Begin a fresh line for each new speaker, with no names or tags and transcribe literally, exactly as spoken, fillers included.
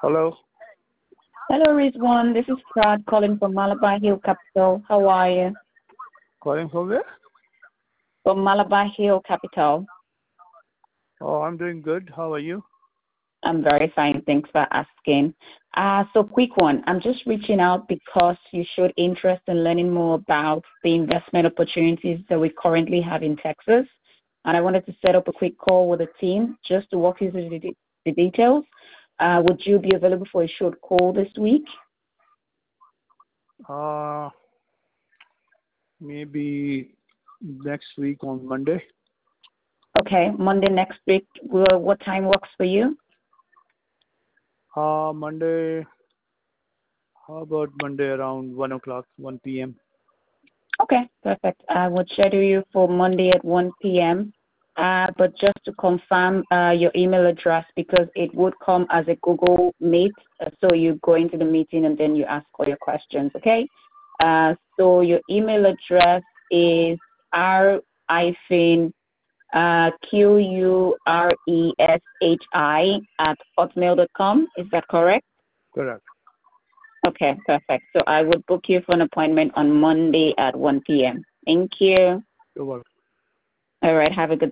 Hello.
Hello, Rizwan. This is Prad calling from Malabar Hill Capital. How are you?
Calling from where?
From Malabar Hill Capital.
Oh, I'm doing good. How are you?
I'm very fine. Thanks for asking. Uh, so, quick one. I'm just reaching out because you showed interest in learning more about the investment opportunities that we currently have in Texas. And I wanted to set up a quick call with the team just to walk you through the, de- the details. Uh, would you be available for a short call this week?
Uh, maybe next week on Monday.
Okay, Monday next week. Well, what time works for you?
Uh, Monday. How about Monday around one o'clock, one p m?
Okay, perfect. I would schedule you for Monday at one p m. Uh, but just to confirm uh, your email address because it would come as a Google Meet. Uh, so you go into the meeting and then you ask all your questions, okay? Uh, so your email address is r hyphen uh, Q U R E S H I at hotmail dot com. Is that correct?
Correct.
Okay, perfect. So I would book you for an appointment on Monday at one p m. Thank you.
You're welcome.
All right, have a good